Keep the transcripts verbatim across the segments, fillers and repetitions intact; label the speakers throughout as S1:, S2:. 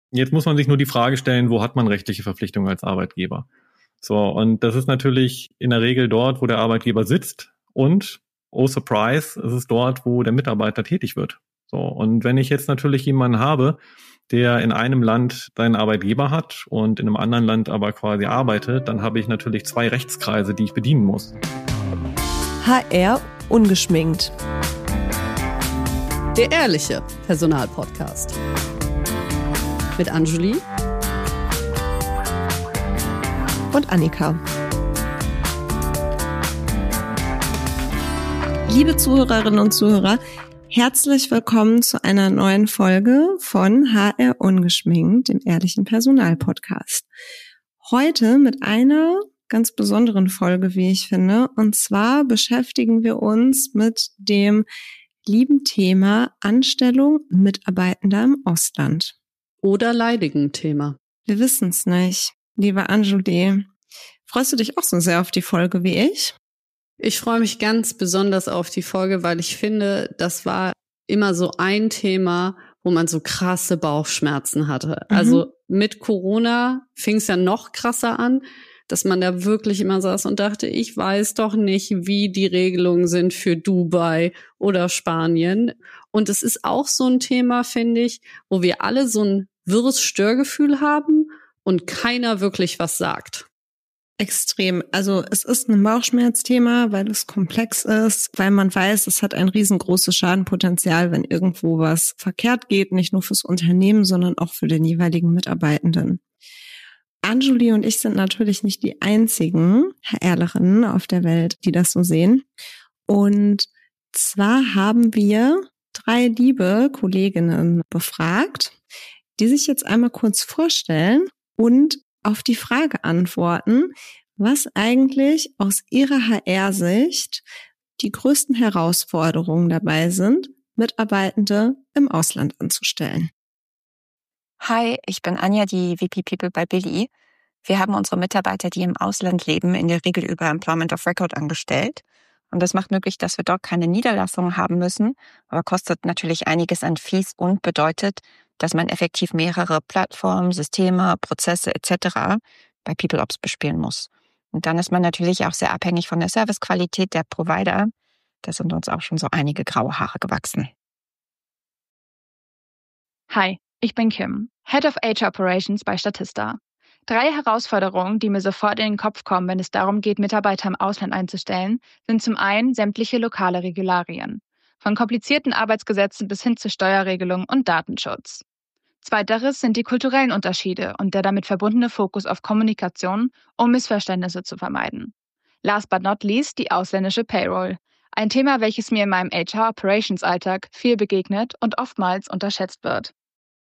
S1: Jetzt muss man sich nur die Frage stellen, wo hat man rechtliche Verpflichtungen als Arbeitgeber? So, und das ist natürlich in der Regel dort, wo der Arbeitgeber sitzt und, oh surprise, es ist dort, wo der Mitarbeiter tätig wird. So, und wenn ich jetzt natürlich jemanden habe, der in einem Land seinen Arbeitgeber hat und in einem anderen Land aber quasi arbeitet, dann habe ich natürlich zwei Rechtskreise, die ich bedienen muss.
S2: H R ungeschminkt.
S3: Der ehrliche Personalpodcast. Mit Anjuli
S2: und Annika. Liebe Zuhörerinnen und Zuhörer, herzlich willkommen zu einer neuen Folge von H R ungeschminkt, dem ehrlichen Personalpodcast. Heute mit einer ganz besonderen Folge, wie ich finde, und zwar beschäftigen wir uns mit dem lieben Thema Anstellung Mitarbeitender im Ausland.
S3: Oder leidigen Thema.
S2: Wir wissen es nicht. Liebe Anjuli, freust du dich auch so sehr auf die Folge wie ich?
S3: Ich freue mich ganz besonders auf die Folge, weil ich finde, das war immer so ein Thema, wo man so krasse Bauchschmerzen hatte. Mhm. Also mit Corona fing es ja noch krasser an, dass man da wirklich immer saß und dachte, ich weiß doch nicht, wie die Regelungen sind für Dubai oder Spanien. Und es ist auch so ein Thema, finde ich, wo wir alle so ein wirres Störgefühl haben und keiner wirklich was sagt.
S2: Extrem. Also es ist ein Bauchschmerzthema, weil es komplex ist, weil man weiß, es hat ein riesengroßes Schadenpotenzial, wenn irgendwo was verkehrt geht, nicht nur fürs Unternehmen, sondern auch für den jeweiligen Mitarbeitenden. Anjuli und ich sind natürlich nicht die einzigen HRlerinnen auf der Welt, die das so sehen. Und zwar haben wir drei liebe Kolleginnen befragt, die sich jetzt einmal kurz vorstellen und auf die Frage antworten, was eigentlich aus ihrer H R-Sicht die größten Herausforderungen dabei sind, Mitarbeitende im Ausland anzustellen.
S4: Hi, ich bin Anja, die V P People bei Billy. Wir haben unsere Mitarbeiter, die im Ausland leben, in der Regel über Employment of Record angestellt. Und das macht möglich, dass wir dort keine Niederlassung haben müssen, aber kostet natürlich einiges an Fees und bedeutet, dass man effektiv mehrere Plattformen, Systeme, Prozesse et cetera bei PeopleOps bespielen muss. Und dann ist man natürlich auch sehr abhängig von der Servicequalität der Provider. Da sind uns auch schon so einige graue Haare gewachsen.
S5: Hi, ich bin Kim, Head of H R Operations bei Statista. Drei Herausforderungen, die mir sofort in den Kopf kommen, wenn es darum geht, Mitarbeiter im Ausland einzustellen, sind zum einen sämtliche lokale Regularien, von komplizierten Arbeitsgesetzen bis hin zu Steuerregelungen und Datenschutz. Zweiteres sind die kulturellen Unterschiede und der damit verbundene Fokus auf Kommunikation, um Missverständnisse zu vermeiden. Last but not least die ausländische Payroll, ein Thema, welches mir in meinem H R Operations Alltag viel begegnet und oftmals unterschätzt wird.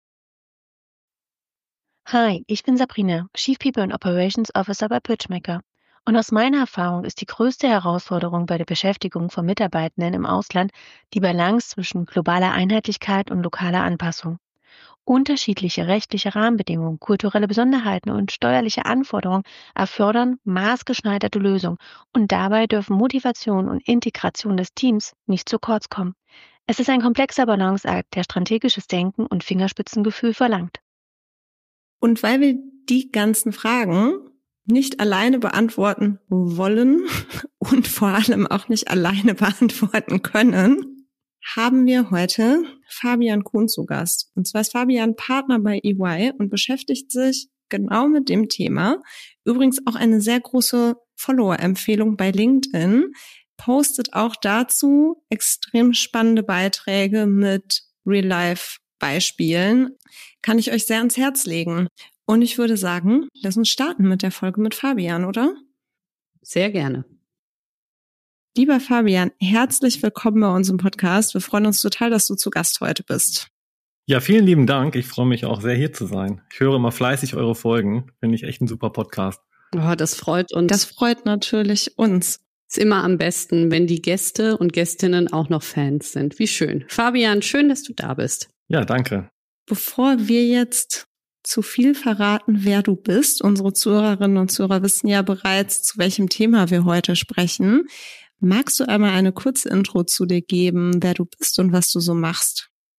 S6: Hi, ich bin Sabrina, Chief People and Operations Officer bei PitchMaker. Und aus meiner Erfahrung ist die größte Herausforderung bei der Beschäftigung von Mitarbeitenden im Ausland die Balance zwischen globaler Einheitlichkeit und lokaler Anpassung. Unterschiedliche rechtliche Rahmenbedingungen, kulturelle Besonderheiten und steuerliche Anforderungen erfordern maßgeschneiderte Lösungen und dabei dürfen Motivation und Integration des Teams nicht zu kurz kommen. Es ist ein komplexer Balanceakt, der strategisches Denken und Fingerspitzengefühl verlangt.
S2: Und weil wir die ganzen Fragen nicht alleine beantworten wollen und vor allem auch nicht alleine beantworten können, haben wir heute Fabian Kuhn zu Gast. Und zwar ist Fabian Partner bei E Y und beschäftigt sich genau mit dem Thema. Übrigens auch eine sehr große Follower-Empfehlung bei LinkedIn. Postet auch dazu extrem spannende Beiträge mit Real-Life-Beispielen. Kann ich euch sehr ans Herz legen. Und ich würde sagen, lass uns starten mit der Folge mit Fabian, oder?
S3: Sehr gerne.
S2: Lieber Fabian, herzlich willkommen bei uns im Podcast. Wir freuen uns total, dass du zu Gast heute bist.
S1: Ja, vielen lieben Dank. Ich freue mich auch sehr, hier zu sein. Ich höre immer fleißig eure Folgen. Finde ich echt ein super Podcast.
S3: Oh, das freut uns.
S2: Das freut natürlich uns.
S3: Ist immer am besten, wenn die Gäste und Gästinnen auch noch Fans sind. Wie schön. Fabian, schön, dass du da bist.
S1: Ja, danke.
S2: Bevor wir jetzt zu viel verraten, wer du bist, unsere Zuhörerinnen und Zuhörer wissen ja bereits, zu welchem Thema wir heute sprechen. Magst du einmal eine kurze Intro zu dir geben, wer du bist und was du so machst?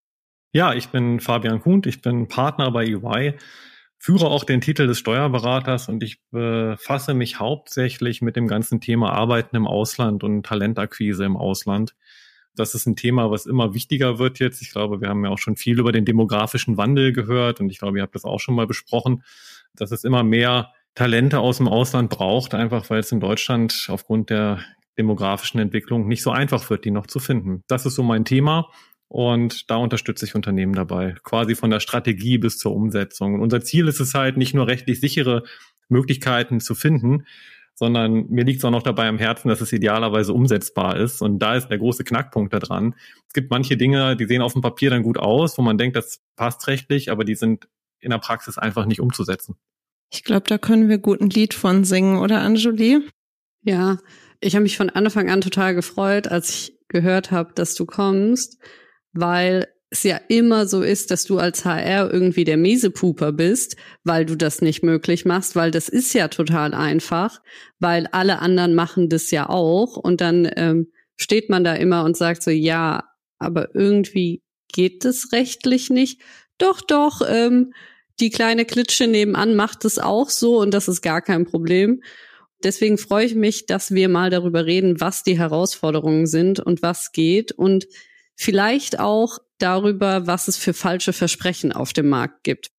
S1: Ja, ich bin Fabian Kuhnt, ich bin Partner bei E Y, führe auch den Titel des Steuerberaters und ich befasse mich hauptsächlich mit dem ganzen Thema Arbeiten im Ausland und Talentakquise im Ausland. Das ist ein Thema, was immer wichtiger wird jetzt. Ich glaube, wir haben ja auch schon viel über den demografischen Wandel gehört und ich glaube, ihr habt das auch schon mal besprochen, dass es immer mehr Talente aus dem Ausland braucht, einfach weil es in Deutschland aufgrund der demografischen Entwicklung nicht so einfach wird, die noch zu finden. Das ist so mein Thema. Und da unterstütze ich Unternehmen dabei, quasi von der Strategie bis zur Umsetzung. Und unser Ziel ist es halt, nicht nur rechtlich sichere Möglichkeiten zu finden, sondern mir liegt es auch noch dabei am Herzen, dass es idealerweise umsetzbar ist. Und da ist der große Knackpunkt da dran. Es gibt manche Dinge, die sehen auf dem Papier dann gut aus, wo man denkt, das passt rechtlich, aber die sind in der Praxis einfach nicht umzusetzen.
S2: Ich glaube, da können wir gut ein Lied von singen, oder Anjuli?
S3: Ja, ich habe mich von Anfang an total gefreut, als ich gehört habe, dass du kommst, weil es ja immer so ist, dass du als H R irgendwie der Miesepuper bist, weil du das nicht möglich machst, weil das ist ja total einfach, weil alle anderen machen das ja auch und dann ähm, steht man da immer und sagt so, ja, aber irgendwie geht das rechtlich nicht. Doch, doch, ähm, die kleine Klitsche nebenan macht es auch so und das ist gar kein Problem. Deswegen freue ich mich, dass wir mal darüber reden, was die Herausforderungen sind und was geht und vielleicht auch darüber, was es für falsche Versprechen auf dem Markt gibt.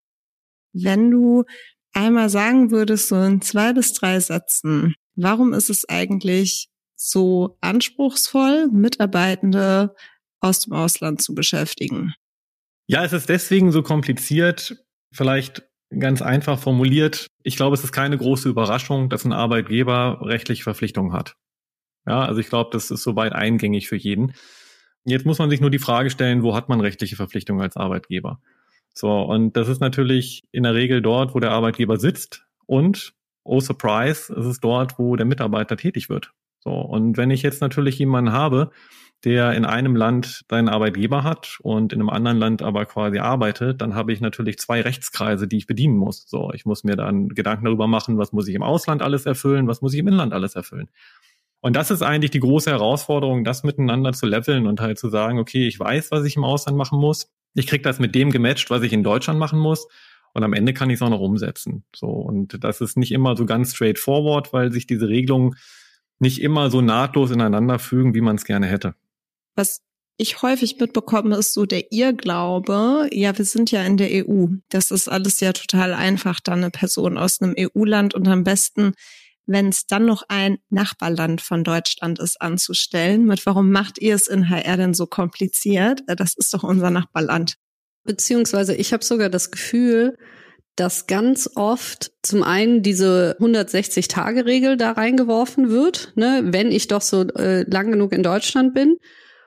S2: Wenn du einmal sagen würdest, so in zwei bis drei Sätzen, warum ist es eigentlich so anspruchsvoll, Mitarbeitende aus dem Ausland zu beschäftigen?
S1: Ja, es ist deswegen so kompliziert, vielleicht ganz einfach formuliert. Ich glaube, es ist keine große Überraschung, dass ein Arbeitgeber rechtliche Verpflichtungen hat. Ja, also ich glaube, das ist soweit eingängig für jeden. Jetzt muss man sich nur die Frage stellen, wo hat man rechtliche Verpflichtungen als Arbeitgeber? So, und das ist natürlich in der Regel dort, wo der Arbeitgeber sitzt und, oh surprise, es ist dort, wo der Mitarbeiter tätig wird. So, und wenn ich jetzt natürlich jemanden habe, der in einem Land seinen Arbeitgeber hat und in einem anderen Land aber quasi arbeitet, dann habe ich natürlich zwei Rechtskreise, die ich bedienen muss. So, ich muss mir dann Gedanken darüber machen, was muss ich im Ausland alles erfüllen, was muss ich im Inland alles erfüllen. Und das ist eigentlich die große Herausforderung, das miteinander zu leveln und halt zu sagen, okay, ich weiß, was ich im Ausland machen muss. Ich kriege das mit dem gematcht, was ich in Deutschland machen muss. Und am Ende kann ich es auch noch umsetzen. So, und das ist nicht immer so ganz straightforward, weil sich diese Regelungen nicht immer so nahtlos ineinander fügen, wie man es gerne hätte.
S2: Was ich häufig mitbekomme, ist so der Irrglaube, ja, wir sind ja in der E U. Das ist alles ja total einfach, dann eine Person aus einem E U-Land und am besten, wenn es dann noch ein Nachbarland von Deutschland ist, anzustellen. Mit warum macht ihr es in H R denn so kompliziert? Das ist doch unser Nachbarland.
S3: Beziehungsweise ich habe sogar das Gefühl, dass ganz oft zum einen diese hundertsechzig-Tage-Regel da reingeworfen wird, ne, wenn ich doch so äh, lang genug in Deutschland bin.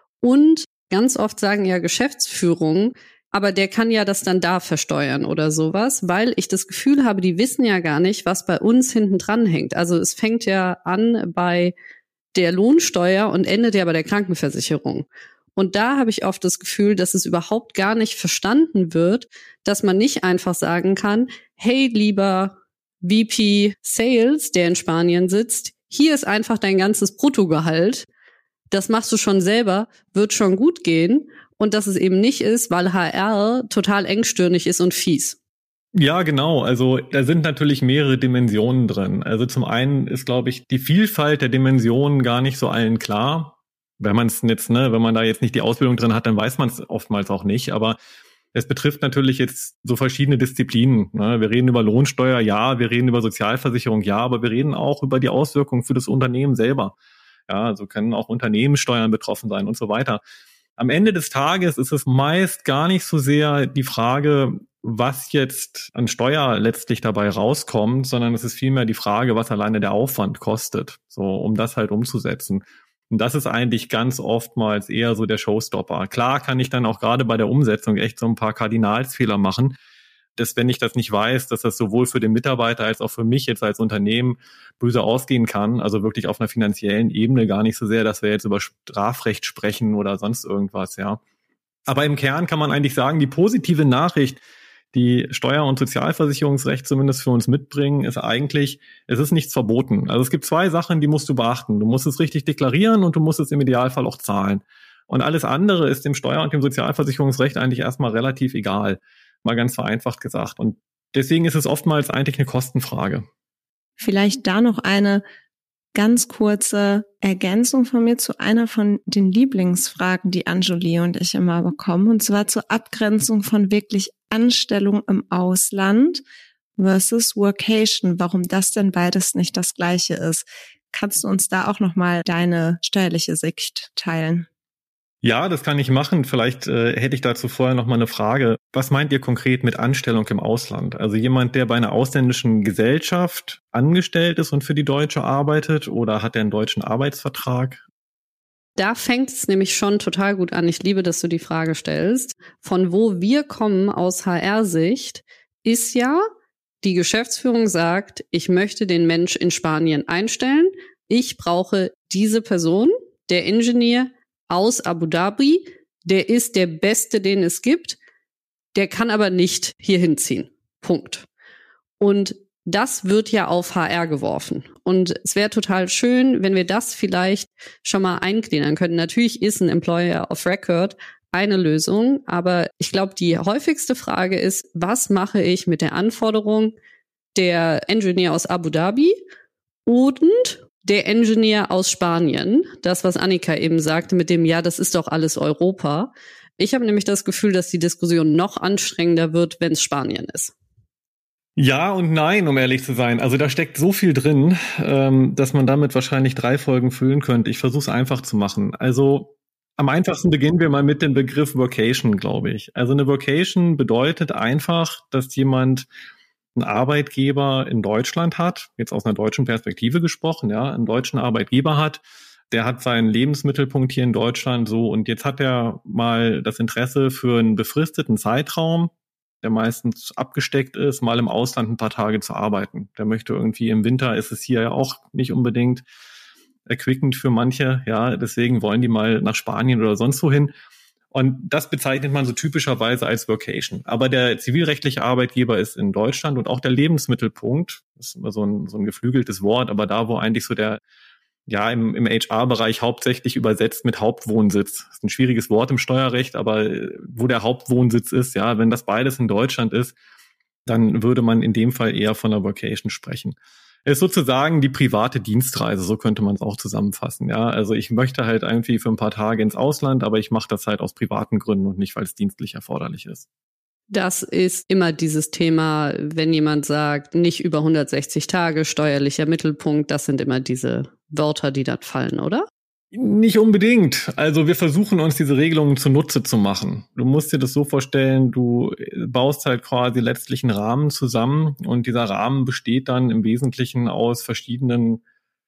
S3: Und ganz oft sagen ja Geschäftsführungen, aber der kann ja das dann da versteuern oder sowas, weil ich das Gefühl habe, die wissen ja gar nicht, was bei uns hinten dran hängt. Also es fängt ja an bei der Lohnsteuer und endet ja bei der Krankenversicherung. Und da habe ich oft das Gefühl, dass es überhaupt gar nicht verstanden wird, dass man nicht einfach sagen kann, hey, lieber V P Sales, der in Spanien sitzt, hier ist einfach dein ganzes Bruttogehalt. Das machst du schon selber, wird schon gut gehen. Und dass es eben nicht ist, weil H R total engstirnig ist und fies.
S1: Ja, genau. Also da sind natürlich mehrere Dimensionen drin. Also zum einen ist, glaube ich, die Vielfalt der Dimensionen gar nicht so allen klar. Wenn man es jetzt, ne, wenn man da jetzt nicht die Ausbildung drin hat, dann weiß man es oftmals auch nicht. Aber es betrifft natürlich jetzt so verschiedene Disziplinen. Ne? Wir reden über Lohnsteuer, ja, wir reden über Sozialversicherung, ja, aber wir reden auch über die Auswirkungen für das Unternehmen selber. Ja, also können auch Unternehmenssteuern betroffen sein und so weiter. Am Ende des Tages ist es meist gar nicht so sehr die Frage, was jetzt an Steuer letztlich dabei rauskommt, sondern es ist vielmehr die Frage, was alleine der Aufwand kostet, so um das halt umzusetzen. Und das ist eigentlich ganz oftmals eher so der Showstopper. Klar kann ich dann auch gerade bei der Umsetzung echt so ein paar Kardinalsfehler machen, dass wenn ich das nicht weiß, dass das sowohl für den Mitarbeiter als auch für mich jetzt als Unternehmen böse ausgehen kann, also wirklich auf einer finanziellen Ebene, gar nicht so sehr, dass wir jetzt über Strafrecht sprechen oder sonst irgendwas, ja. Aber im Kern kann man eigentlich sagen, die positive Nachricht, die Steuer- und Sozialversicherungsrecht zumindest für uns mitbringen, ist eigentlich, es ist nichts verboten. Also es gibt zwei Sachen, die musst du beachten. Du musst es richtig deklarieren und du musst es im Idealfall auch zahlen. Und alles andere ist dem Steuer- und dem Sozialversicherungsrecht eigentlich erstmal relativ egal, mal ganz vereinfacht gesagt. Und deswegen ist es oftmals eigentlich eine Kostenfrage.
S2: Vielleicht da noch eine ganz kurze Ergänzung von mir zu einer von den Lieblingsfragen, die Anjuli und ich immer bekommen, und zwar zur Abgrenzung von wirklich Anstellung im Ausland versus Workation, warum das denn beides nicht das Gleiche ist. Kannst du uns da auch nochmal deine steuerliche Sicht teilen?
S1: Ja, das kann ich machen. Vielleicht äh, hätte ich dazu vorher noch mal eine Frage. Was meint ihr konkret mit Anstellung im Ausland? Also jemand, der bei einer ausländischen Gesellschaft angestellt ist und für die Deutsche arbeitet, oder hat er einen deutschen Arbeitsvertrag?
S3: Da fängt es nämlich schon total gut an. Ich liebe, dass du die Frage stellst. Von wo wir kommen aus H R-Sicht ist ja, die Geschäftsführung sagt, ich möchte den Mensch in Spanien einstellen. Ich brauche diese Person, der Ingenieur aus Abu Dhabi, der ist der Beste, den es gibt, der kann aber nicht hier hinziehen. Punkt. Und das wird ja auf H R geworfen. Und es wäre total schön, wenn wir das vielleicht schon mal eingliedern könnten. Natürlich ist ein Employer of Record eine Lösung, aber ich glaube, die häufigste Frage ist, was mache ich mit der Anforderung der Engineer aus Abu Dhabi und der Engineer aus Spanien, das, was Annika eben sagte, mit dem, ja, das ist doch alles Europa. Ich habe nämlich das Gefühl, dass die Diskussion noch anstrengender wird, wenn es Spanien ist.
S1: Ja und nein, um ehrlich zu sein. Also da steckt so viel drin, ähm, dass man damit wahrscheinlich drei Folgen füllen könnte. Ich versuche es einfach zu machen. Also am einfachsten beginnen wir mal mit dem Begriff Workation, glaube ich. Also eine Workation bedeutet einfach, dass jemand einen Arbeitgeber in Deutschland hat, jetzt aus einer deutschen Perspektive gesprochen, ja, einen deutschen Arbeitgeber hat, der hat seinen Lebensmittelpunkt hier in Deutschland so, und jetzt hat er mal das Interesse für einen befristeten Zeitraum, der meistens abgesteckt ist, mal im Ausland ein paar Tage zu arbeiten. Der möchte irgendwie, im Winter ist es hier ja auch nicht unbedingt erquickend für manche, ja, deswegen wollen die mal nach Spanien oder sonst wohin. Und das bezeichnet man so typischerweise als Workation. Aber der zivilrechtliche Arbeitgeber ist in Deutschland, und auch der Lebensmittelpunkt, das ist immer so ein, so ein geflügeltes Wort, aber da, wo eigentlich so der, ja, im, im H R-Bereich hauptsächlich übersetzt mit Hauptwohnsitz. Das ist ein schwieriges Wort im Steuerrecht, aber wo der Hauptwohnsitz ist, ja, wenn das beides in Deutschland ist, dann würde man in dem Fall eher von einer Workation sprechen. Es ist sozusagen die private Dienstreise, so könnte man es auch zusammenfassen. Ja, also ich möchte halt irgendwie für ein paar Tage ins Ausland, aber ich mache das halt aus privaten Gründen und nicht, weil es dienstlich erforderlich ist.
S3: Das ist immer dieses Thema, wenn jemand sagt, nicht über hundertsechzig Tage, steuerlicher Mittelpunkt, das sind immer diese Wörter, die dann fallen, oder?
S1: Nicht unbedingt. Also wir versuchen uns diese Regelungen zunutze zu machen. Du musst dir das so vorstellen, du baust halt quasi letztlich einen Rahmen zusammen, und dieser Rahmen besteht dann im Wesentlichen aus verschiedenen,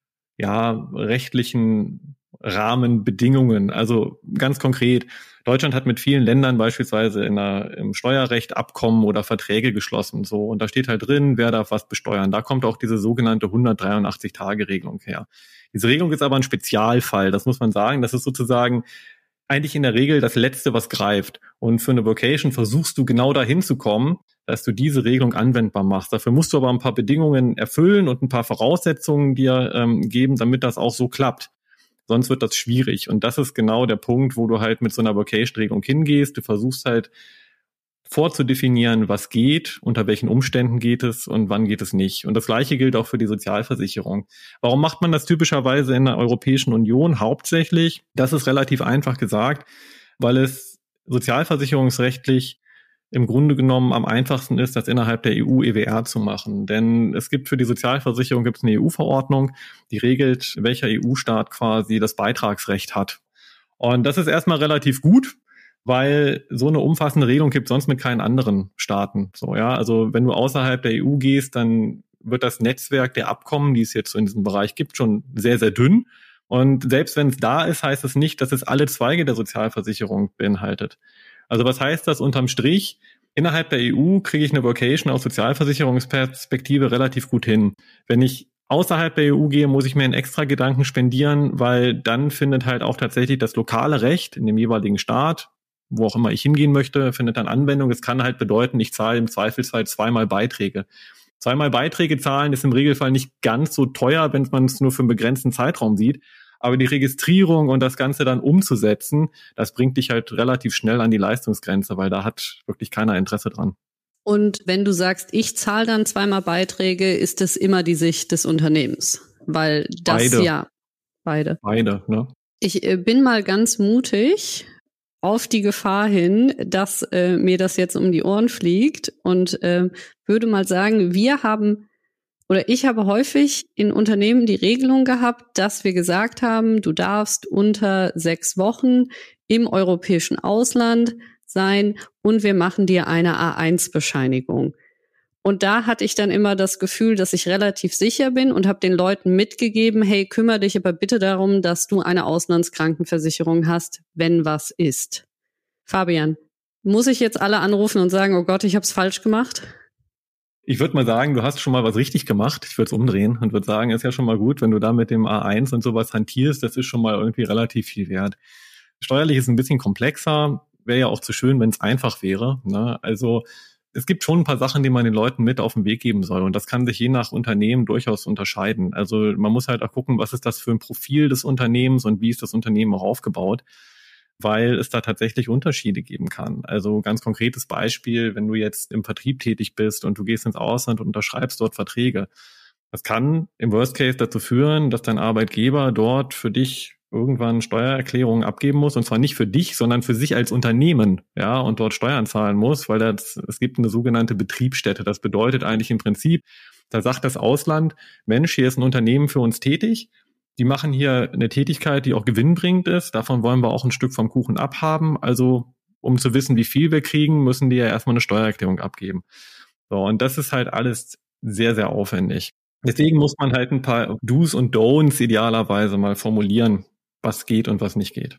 S1: ja, rechtlichen Rahmenbedingungen. Also ganz konkret, Deutschland hat mit vielen Ländern beispielsweise in der, im Steuerrecht Abkommen oder Verträge geschlossen. So, und da steht halt drin, wer darf was besteuern. Da kommt auch diese sogenannte hundertdreiundachtzig-Tage-Regelung her. Diese Regelung ist aber ein Spezialfall, das muss man sagen. Das ist sozusagen eigentlich in der Regel das Letzte, was greift. Und für eine Vocation versuchst du genau dahin zu kommen, dass du diese Regelung anwendbar machst. Dafür musst du aber ein paar Bedingungen erfüllen und ein paar Voraussetzungen dir ähm, geben, damit das auch so klappt. Sonst wird das schwierig. Und das ist genau der Punkt, wo du halt mit so einer Vocation-Regelung hingehst. Du versuchst halt vorzudefinieren, was geht, unter welchen Umständen geht es und wann geht es nicht. Und das Gleiche gilt auch für die Sozialversicherung. Warum macht man das typischerweise in der Europäischen Union hauptsächlich? Das ist relativ einfach gesagt, weil es sozialversicherungsrechtlich im Grunde genommen am einfachsten ist, das innerhalb der E U E W R zu machen. Denn es gibt für die Sozialversicherung gibt es eine E U-Verordnung, die regelt, welcher E U-Staat quasi das Beitragsrecht hat. Und das ist erstmal relativ gut, weil so eine umfassende Regelung gibt es sonst mit keinen anderen Staaten. So, ja, also wenn du außerhalb der E U gehst, dann wird das Netzwerk der Abkommen, die es jetzt so in diesem Bereich gibt, schon sehr, sehr dünn. Und selbst wenn es da ist, heißt es nicht, dass es alle Zweige der Sozialversicherung beinhaltet. Also was heißt das unterm Strich? Innerhalb der E U kriege ich eine Vocation aus Sozialversicherungsperspektive relativ gut hin. Wenn ich außerhalb der E U gehe, muss ich mir einen extra Gedanken spendieren, weil dann findet halt auch tatsächlich das lokale Recht in dem jeweiligen Staat, wo auch immer ich hingehen möchte, findet dann Anwendung. Es kann halt bedeuten, ich zahle im Zweifelsfall zweimal Beiträge. Zweimal Beiträge zahlen ist im Regelfall nicht ganz so teuer, wenn man es nur für einen begrenzten Zeitraum sieht. Aber die Registrierung und das Ganze dann umzusetzen, das bringt dich halt relativ schnell an die Leistungsgrenze, weil da hat wirklich keiner Interesse dran.
S3: Und wenn du sagst, ich zahle dann zweimal Beiträge, ist das immer die Sicht des Unternehmens? Weil das
S1: Beide.
S3: ja, beide.
S1: Beide, ne?
S3: Ich äh, bin mal ganz mutig auf die Gefahr hin, dass äh, mir das jetzt um die Ohren fliegt und äh, würde mal sagen, wir haben oder ich habe häufig in Unternehmen die Regelung gehabt, dass wir gesagt haben, du darfst unter sechs Wochen im europäischen Ausland sein und wir machen dir eine A eins Bescheinigung. Und da hatte ich dann immer das Gefühl, dass ich relativ sicher bin und habe den Leuten mitgegeben, hey, kümmere dich aber bitte darum, dass du eine Auslandskrankenversicherung hast, wenn was ist. Fabian, muss ich jetzt alle anrufen und sagen, oh Gott, ich habe es falsch gemacht?
S1: Ich würde mal sagen, du hast schon mal was richtig gemacht. Ich würde es umdrehen und würde sagen, ist ja schon mal gut, wenn du da mit dem A eins und sowas hantierst, das ist schon mal irgendwie relativ viel wert. Steuerlich ist ein bisschen komplexer, wäre ja auch zu schön, wenn es einfach wäre, ne? Also es gibt schon ein paar Sachen, die man den Leuten mit auf den Weg geben soll. Und das kann sich je nach Unternehmen durchaus unterscheiden. Also man muss halt auch gucken, was ist das für ein Profil des Unternehmens und wie ist das Unternehmen auch aufgebaut, weil es da tatsächlich Unterschiede geben kann. Also ganz konkretes Beispiel, wenn du jetzt im Vertrieb tätig bist und du gehst ins Ausland und unterschreibst dort Verträge. Das kann im Worst Case dazu führen, dass dein Arbeitgeber dort für dich irgendwann Steuererklärungen abgeben muss, und zwar nicht für dich, sondern für sich als Unternehmen, ja, und dort Steuern zahlen muss, weil das, es gibt eine sogenannte Betriebsstätte. Das bedeutet eigentlich im Prinzip, da sagt das Ausland, Mensch, hier ist ein Unternehmen für uns tätig, die machen hier eine Tätigkeit, die auch gewinnbringend ist, davon wollen wir auch ein Stück vom Kuchen abhaben, also um zu wissen, wie viel wir kriegen, müssen die ja erstmal eine Steuererklärung abgeben. So, und das ist halt alles sehr, sehr aufwendig. Deswegen muss man halt ein paar Do's und Don'ts idealerweise mal formulieren, was geht und was nicht geht.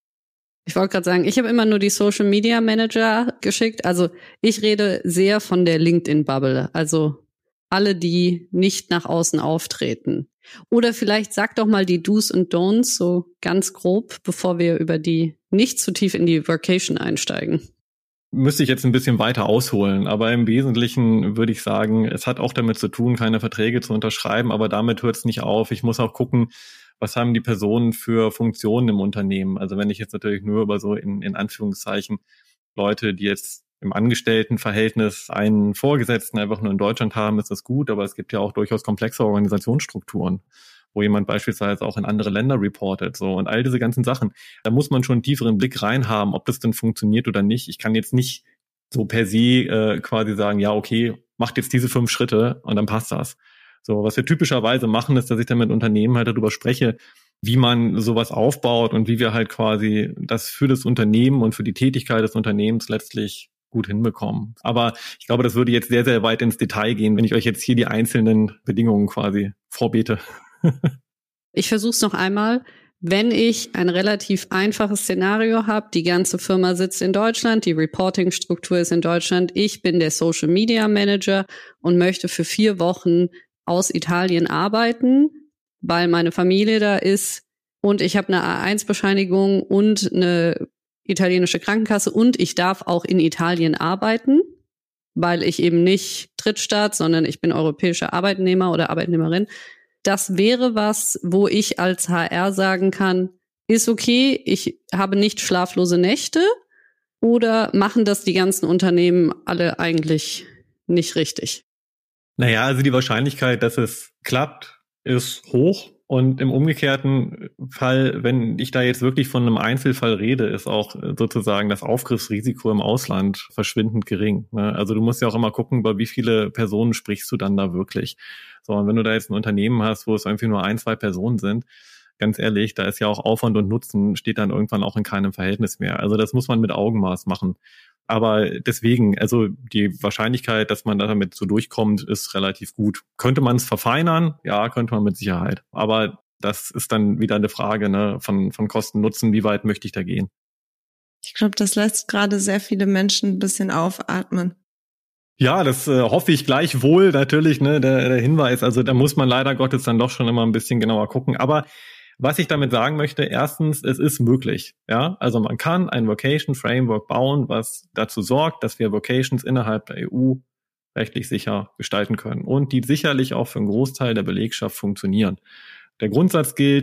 S3: Ich wollte gerade sagen, ich habe immer nur die Social Media Manager geschickt. Also ich rede sehr von der LinkedIn-Bubble. Also alle, die nicht nach außen auftreten. Oder vielleicht sag doch mal die Do's und Don'ts so ganz grob, bevor wir über die nicht zu tief in die Workation einsteigen.
S1: Müsste ich jetzt ein bisschen weiter ausholen, aber im Wesentlichen würde ich sagen, es hat auch damit zu tun, keine Verträge zu unterschreiben, aber damit hört es nicht auf. Ich muss auch gucken, was haben die Personen für Funktionen im Unternehmen. Also wenn ich jetzt natürlich nur über so in, in Anführungszeichen Leute, die jetzt im Angestelltenverhältnis einen Vorgesetzten einfach nur in Deutschland haben, ist das gut, aber es gibt ja auch durchaus komplexe Organisationsstrukturen, wo jemand beispielsweise auch in andere Länder reportet, so, und all diese ganzen Sachen. Da muss man schon einen tieferen Blick rein haben, ob das denn funktioniert oder nicht. Ich kann jetzt nicht so per se äh, quasi sagen, ja, okay, macht jetzt diese fünf Schritte und dann passt das. So, was wir typischerweise machen, ist, dass ich dann mit Unternehmen halt darüber spreche, wie man sowas aufbaut und wie wir halt quasi das für das Unternehmen und für die Tätigkeit des Unternehmens letztlich gut hinbekommen. Aber ich glaube, das würde jetzt sehr, sehr weit ins Detail gehen, wenn ich euch jetzt hier die einzelnen Bedingungen quasi vorbete.
S3: Ich versuche es noch einmal. Wenn ich ein relativ einfaches Szenario habe, die ganze Firma sitzt in Deutschland, die Reporting-Struktur ist in Deutschland, ich bin der Social Media Manager und möchte für vier Wochen aus Italien arbeiten, weil meine Familie da ist und ich habe eine A eins Bescheinigung und eine italienische Krankenkasse und ich darf auch in Italien arbeiten, weil ich eben nicht Drittstaat, sondern ich bin europäischer Arbeitnehmer oder Arbeitnehmerin. Das wäre was, wo ich als H R sagen kann, ist okay, ich habe nicht schlaflose Nächte, oder machen das die ganzen Unternehmen alle eigentlich nicht richtig?
S1: Naja, also die Wahrscheinlichkeit, dass es klappt, ist hoch. Und im umgekehrten Fall, wenn ich da jetzt wirklich von einem Einzelfall rede, ist auch sozusagen das Aufgriffsrisiko im Ausland verschwindend gering. Also du musst ja auch immer gucken, über wie viele Personen sprichst du dann da wirklich. So, und wenn du da jetzt ein Unternehmen hast, wo es irgendwie nur ein, zwei Personen sind, ganz ehrlich, da ist ja auch Aufwand und Nutzen, steht dann irgendwann auch in keinem Verhältnis mehr. Also das muss man mit Augenmaß machen. Aber deswegen, also die Wahrscheinlichkeit, dass man damit so durchkommt, ist relativ gut. Könnte man es verfeinern? Ja, könnte man mit Sicherheit. Aber das ist dann wieder eine Frage, ne, von, von Kosten Nutzen. Wie weit möchte ich da gehen?
S2: Ich glaube, das lässt gerade sehr viele Menschen ein bisschen aufatmen.
S1: Ja, das äh, hoffe ich gleichwohl natürlich, ne, der, der Hinweis. Also da muss man leider Gottes dann doch schon immer ein bisschen genauer gucken. Aber was ich damit sagen möchte, erstens, es ist möglich. Ja, also man kann ein Vocation Framework bauen, was dazu sorgt, dass wir Vocations innerhalb der E U rechtlich sicher gestalten können und die sicherlich auch für einen Großteil der Belegschaft funktionieren. Der Grundsatz gilt,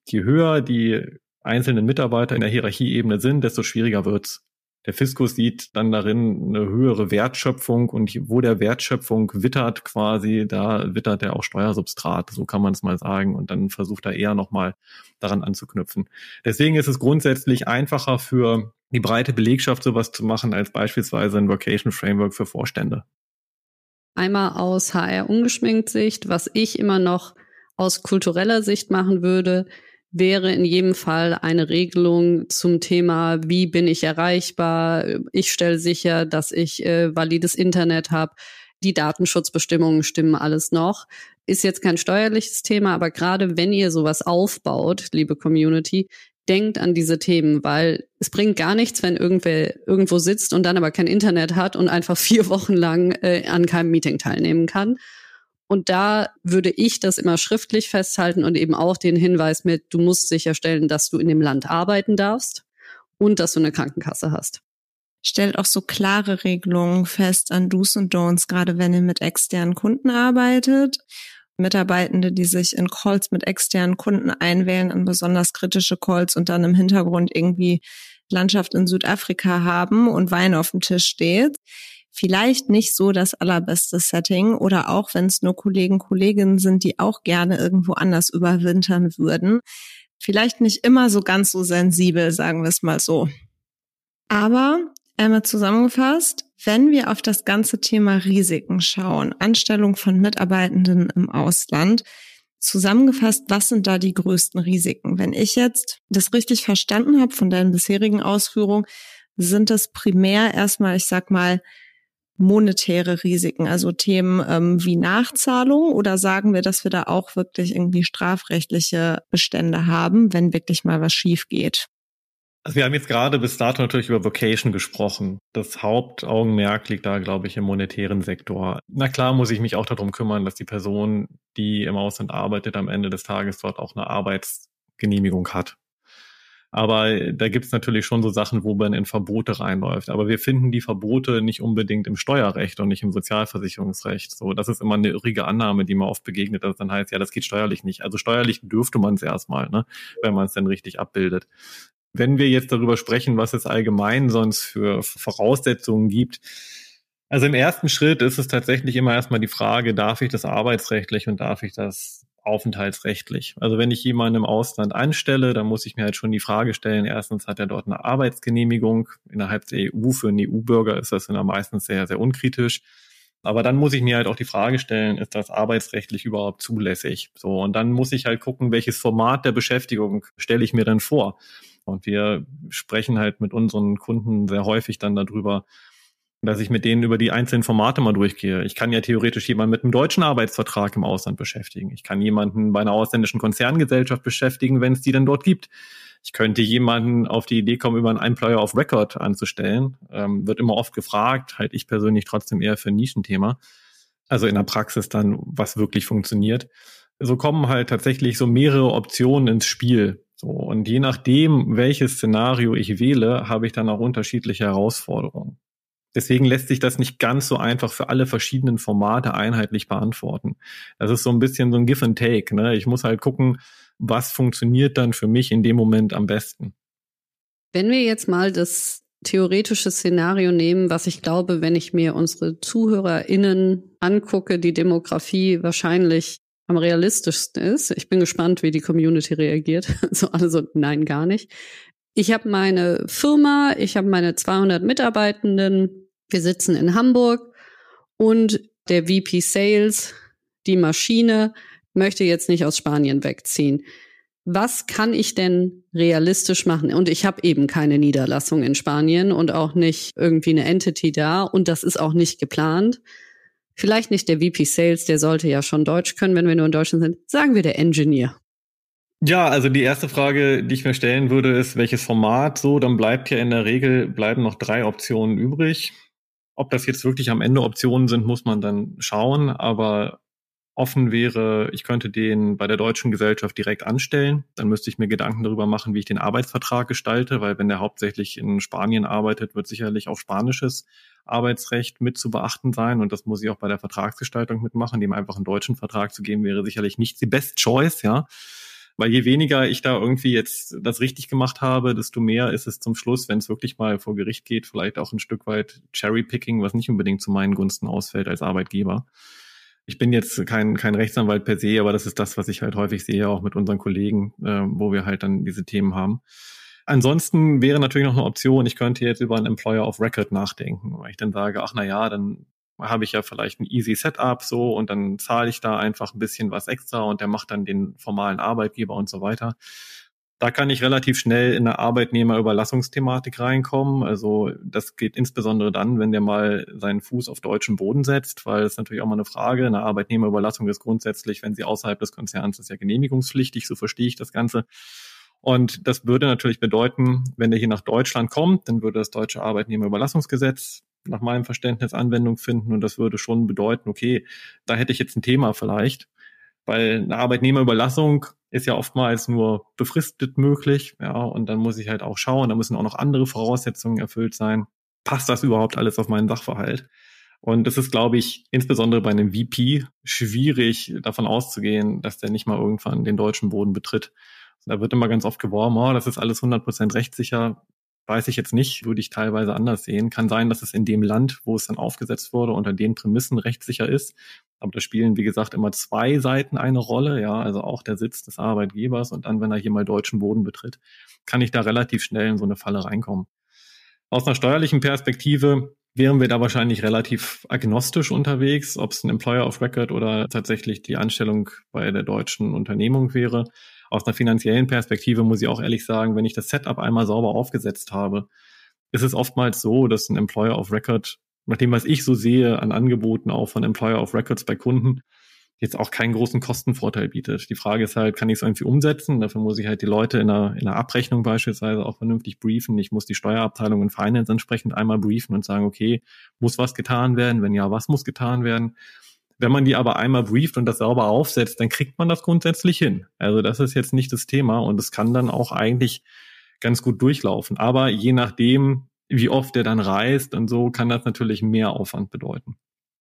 S1: Je höher die einzelnen Mitarbeiter in der Hierarchieebene sind, desto schwieriger wird's. Der Fiskus sieht dann darin eine höhere Wertschöpfung und wo der Wertschöpfung wittert quasi, da wittert er auch Steuersubstrat, so kann man es mal sagen, und dann versucht er eher nochmal daran anzuknüpfen. Deswegen ist es grundsätzlich einfacher für die breite Belegschaft sowas zu machen, als beispielsweise ein Vocation Framework für Vorstände.
S3: Einmal aus H R-ungeschminkt-Sicht, was ich immer noch aus kultureller Sicht machen würde, wäre in jedem Fall eine Regelung zum Thema, wie bin ich erreichbar, ich stelle sicher, dass ich äh, valides Internet habe, die Datenschutzbestimmungen stimmen alles noch. Ist jetzt kein steuerliches Thema, aber gerade wenn ihr sowas aufbaut, liebe Community, denkt an diese Themen, weil es bringt gar nichts, wenn irgendwer irgendwo sitzt und dann aber kein Internet hat und einfach vier Wochen lang äh, an keinem Meeting teilnehmen kann. Und da würde ich das immer schriftlich festhalten und eben auch den Hinweis mit, du musst sicherstellen, dass du in dem Land arbeiten darfst und dass du eine Krankenkasse hast.
S2: Stellt auch so klare Regelungen fest an Do's und Don'ts, gerade wenn ihr mit externen Kunden arbeitet. Mitarbeitende, die sich in Calls mit externen Kunden einwählen, an besonders kritische Calls und dann im Hintergrund irgendwie Landschaft in Südafrika haben und Wein auf dem Tisch steht. Vielleicht nicht so das allerbeste Setting oder auch wenn es nur Kollegen, Kolleginnen sind, die auch gerne irgendwo anders überwintern würden. Vielleicht nicht immer so ganz so sensibel, sagen wir es mal so. Aber einmal zusammengefasst, wenn wir auf das ganze Thema Risiken schauen, Anstellung von Mitarbeitenden im Ausland, zusammengefasst, was sind da die größten Risiken? Wenn ich jetzt das richtig verstanden habe von deinen bisherigen Ausführungen, sind das primär erstmal, ich sag mal, monetäre Risiken, also Themen ähm, wie Nachzahlung, oder sagen wir, dass wir da auch wirklich irgendwie strafrechtliche Bestände haben, wenn wirklich mal was schief geht?
S1: Also wir haben jetzt gerade bis dato natürlich über Vocation gesprochen. Das Hauptaugenmerk liegt da, glaube ich, im monetären Sektor. Na klar muss ich mich auch darum kümmern, dass die Person, die im Ausland arbeitet, am Ende des Tages dort auch eine Arbeitsgenehmigung hat. Aber da gibt's natürlich schon so Sachen, wo man in Verbote reinläuft. Aber wir finden die Verbote nicht unbedingt im Steuerrecht und nicht im Sozialversicherungsrecht. So, das ist immer eine irrige Annahme, die mir oft begegnet, dass dann heißt, ja, das geht steuerlich nicht. Also steuerlich dürfte man es erstmal, ne, wenn man es dann richtig abbildet. Wenn wir jetzt darüber sprechen, was es allgemein sonst für Voraussetzungen gibt, also im ersten Schritt ist es tatsächlich immer erstmal die Frage, darf ich das arbeitsrechtlich und darf ich das aufenthaltsrechtlich? Also wenn ich jemanden im Ausland anstelle, dann muss ich mir halt schon die Frage stellen, erstens hat er dort eine Arbeitsgenehmigung. Innerhalb der E U für einen E U-Bürger ist das immer meistens sehr, sehr unkritisch. Aber dann muss ich mir halt auch die Frage stellen, ist das arbeitsrechtlich überhaupt zulässig? So, und dann muss ich halt gucken, welches Format der Beschäftigung stelle ich mir denn vor? Und wir sprechen halt mit unseren Kunden sehr häufig dann darüber, dass ich mit denen über die einzelnen Formate mal durchgehe. Ich kann ja theoretisch jemanden mit einem deutschen Arbeitsvertrag im Ausland beschäftigen. Ich kann jemanden bei einer ausländischen Konzerngesellschaft beschäftigen, wenn es die denn dort gibt. Ich könnte jemanden auf die Idee kommen, über einen Employer of Record anzustellen. Ähm, wird immer oft gefragt, halte ich persönlich trotzdem eher für ein Nischenthema. Also in der Praxis dann, was wirklich funktioniert. So kommen halt tatsächlich so mehrere Optionen ins Spiel. So, und je nachdem, welches Szenario ich wähle, habe ich dann auch unterschiedliche Herausforderungen. Deswegen lässt sich das nicht ganz so einfach für alle verschiedenen Formate einheitlich beantworten. Das ist so ein bisschen so ein Give and Take, ne? Ich muss halt gucken, was funktioniert dann für mich in dem Moment am besten.
S3: Wenn wir jetzt mal das theoretische Szenario nehmen, was ich glaube, wenn ich mir unsere ZuhörerInnen angucke, die Demografie wahrscheinlich am realistischsten ist. Ich bin gespannt, wie die Community reagiert. So alle so, nein, gar nicht. Ich habe meine Firma, ich habe meine zweihundert Mitarbeitenden, wir sitzen in Hamburg und der V P Sales, die Maschine, möchte jetzt nicht aus Spanien wegziehen. Was kann ich denn realistisch machen? Und ich habe eben keine Niederlassung in Spanien und auch nicht irgendwie eine Entity da und das ist auch nicht geplant. Vielleicht nicht der V P Sales, der sollte ja schon Deutsch können, wenn wir nur in Deutschland sind. Sagen wir der Engineer.
S1: Ja, also die erste Frage, die ich mir stellen würde, ist, welches Format so? Dann bleibt ja in der Regel, bleiben noch drei Optionen übrig. Ob das jetzt wirklich am Ende Optionen sind, muss man dann schauen. Aber offen wäre, ich könnte den bei der deutschen Gesellschaft direkt anstellen. Dann müsste ich mir Gedanken darüber machen, wie ich den Arbeitsvertrag gestalte, weil wenn der hauptsächlich in Spanien arbeitet, wird sicherlich auch spanisches Arbeitsrecht mit zu beachten sein. Und das muss ich auch bei der Vertragsgestaltung mitmachen. Dem einfach einen deutschen Vertrag zu geben, wäre sicherlich nicht die best choice, ja. Weil je weniger ich da irgendwie jetzt das richtig gemacht habe, desto mehr ist es zum Schluss, wenn es wirklich mal vor Gericht geht, vielleicht auch ein Stück weit Cherry-Picking, was nicht unbedingt zu meinen Gunsten ausfällt als Arbeitgeber. Ich bin jetzt kein kein Rechtsanwalt per se, aber das ist das, was ich halt häufig sehe, auch mit unseren Kollegen, äh, wo wir halt dann diese Themen haben. Ansonsten wäre natürlich noch eine Option, ich könnte jetzt über einen Employer of Record nachdenken, weil ich dann sage, ach na ja, dann habe ich ja vielleicht ein easy Setup so und dann zahle ich da einfach ein bisschen was extra und der macht dann den formalen Arbeitgeber und so weiter. Da kann ich relativ schnell in eine Arbeitnehmerüberlassungsthematik reinkommen. Also das geht insbesondere dann, wenn der mal seinen Fuß auf deutschen Boden setzt, weil es natürlich auch mal eine Frage, eine Arbeitnehmerüberlassung ist grundsätzlich, wenn sie außerhalb des Konzerns ist, ja genehmigungspflichtig, so verstehe ich das Ganze. Und das würde natürlich bedeuten, wenn der hier nach Deutschland kommt, dann würde das deutsche Arbeitnehmerüberlassungsgesetz nach meinem Verständnis Anwendung finden und das würde schon bedeuten, okay, da hätte ich jetzt ein Thema vielleicht, weil eine Arbeitnehmerüberlassung ist ja oftmals nur befristet möglich, ja, und dann muss ich halt auch schauen, da müssen auch noch andere Voraussetzungen erfüllt sein. Passt das überhaupt alles auf meinen Sachverhalt? Und es ist, glaube ich, insbesondere bei einem V P schwierig, davon auszugehen, dass der nicht mal irgendwann den deutschen Boden betritt. Da wird immer ganz oft geworben, oh, das ist alles hundert Prozent rechtssicher. Weiß ich jetzt nicht, würde ich teilweise anders sehen. Kann sein, dass es in dem Land, wo es dann aufgesetzt wurde, unter den Prämissen rechtssicher ist. Aber da spielen, wie gesagt, immer zwei Seiten eine Rolle. Ja, also auch der Sitz des Arbeitgebers und dann, wenn er hier mal deutschen Boden betritt, kann ich da relativ schnell in so eine Falle reinkommen. Aus einer steuerlichen Perspektive wären wir da wahrscheinlich relativ agnostisch unterwegs, ob es ein Employer of Record oder tatsächlich die Anstellung bei der deutschen Unternehmung wäre. Aus einer finanziellen Perspektive muss ich auch ehrlich sagen, wenn ich das Setup einmal sauber aufgesetzt habe, ist es oftmals so, dass ein Employer of Record, nach dem, was ich so sehe an Angeboten auch von Employer of Records bei Kunden, jetzt auch keinen großen Kostenvorteil bietet. Die Frage ist halt, kann ich es irgendwie umsetzen? Dafür muss ich halt die Leute in einer, in einer Abrechnung beispielsweise auch vernünftig briefen. Ich muss die Steuerabteilung in Finance entsprechend einmal briefen und sagen, okay, muss was getan werden? Wenn ja, was muss getan werden? Wenn man die aber einmal brieft und das sauber aufsetzt, dann kriegt man das grundsätzlich hin. Also das ist jetzt nicht das Thema und es kann dann auch eigentlich ganz gut durchlaufen. Aber je nachdem, wie oft der dann reist und so, kann das natürlich mehr Aufwand bedeuten.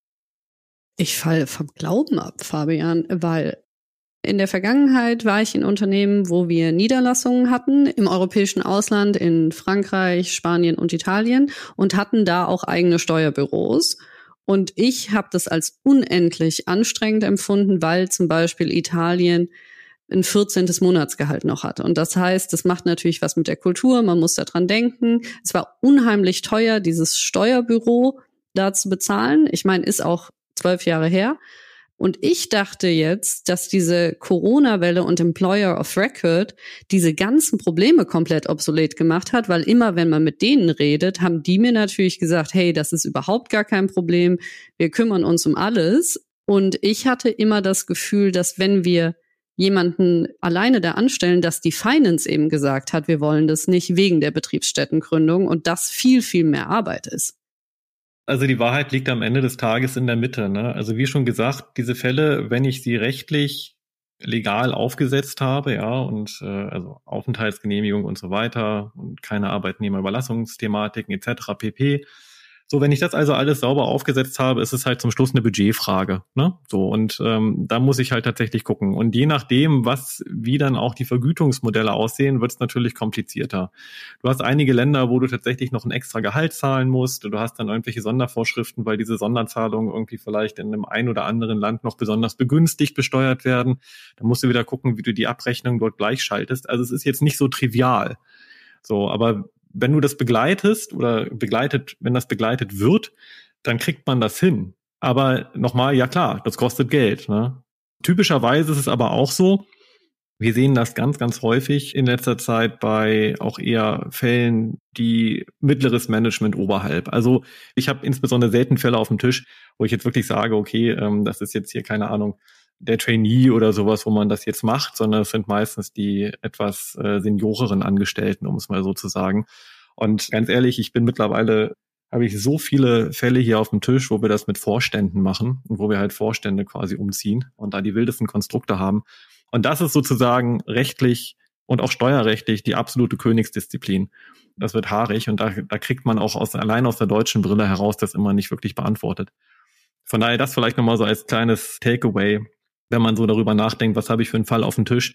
S3: Ich falle vom Glauben ab, Fabian, weil in der Vergangenheit war ich in Unternehmen, wo wir Niederlassungen hatten, im europäischen Ausland, in Frankreich, Spanien und Italien und hatten da auch eigene Steuerbüros. Und ich habe das als unendlich anstrengend empfunden, weil zum Beispiel Italien ein vierzehntes Monatsgehalt noch hat. Und das heißt, das macht natürlich was mit der Kultur, man muss da dran denken. Es war unheimlich teuer, dieses Steuerbüro da zu bezahlen. Ich meine, ist auch zwölf Jahre her. Und ich dachte jetzt, dass diese Corona-Welle und Employer of Record diese ganzen Probleme komplett obsolet gemacht hat, weil immer, wenn man mit denen redet, haben die mir natürlich gesagt, hey, das ist überhaupt gar kein Problem, wir kümmern uns um alles. Und ich hatte immer das Gefühl, dass wenn wir jemanden alleine da anstellen, dass die Finance eben gesagt hat, wir wollen das nicht wegen der Betriebsstättengründung und das viel, viel mehr Arbeit ist.
S1: Also die Wahrheit liegt am Ende des Tages in der Mitte, ne? Also wie schon gesagt, diese Fälle, wenn ich sie rechtlich legal aufgesetzt habe, ja, und äh, also Aufenthaltsgenehmigung und so weiter und keine Arbeitnehmerüberlassungsthematiken et cetera pp. So, wenn ich das also alles sauber aufgesetzt habe, ist es halt zum Schluss eine Budgetfrage, ne? So, und ähm, da muss ich halt tatsächlich gucken. Und je nachdem, was, wie dann auch die Vergütungsmodelle aussehen, wird es natürlich komplizierter. Du hast einige Länder, wo du tatsächlich noch ein extra Gehalt zahlen musst. Du hast dann irgendwelche Sondervorschriften, weil diese Sonderzahlungen irgendwie vielleicht in einem ein oder anderen Land noch besonders begünstigt besteuert werden. Da musst du wieder gucken, wie du die Abrechnung dort gleichschaltest. Also es ist jetzt nicht so trivial. So, aber wenn du das begleitest oder begleitet, wenn das begleitet wird, dann kriegt man das hin. Aber nochmal, ja klar, das kostet Geld, ne? Typischerweise ist es aber auch so, wir sehen das ganz, ganz häufig in letzter Zeit bei auch eher Fällen, die mittleres Management oberhalb. Also ich habe insbesondere selten Fälle auf dem Tisch, wo ich jetzt wirklich sage, okay, ähm, das ist jetzt hier, keine Ahnung, der Trainee oder sowas, wo man das jetzt macht, sondern es sind meistens die etwas äh, senioreren Angestellten, um es mal so zu sagen. Und ganz ehrlich, ich bin mittlerweile, habe ich so viele Fälle hier auf dem Tisch, wo wir das mit Vorständen machen und wo wir halt Vorstände quasi umziehen und da die wildesten Konstrukte haben. Und das ist sozusagen rechtlich und auch steuerrechtlich die absolute Königsdisziplin. Das wird haarig und da, da kriegt man auch aus, allein aus der deutschen Brille heraus das immer nicht wirklich beantwortet. Von daher das vielleicht nochmal so als kleines Takeaway, wenn man so darüber nachdenkt, was habe ich für einen Fall auf dem Tisch.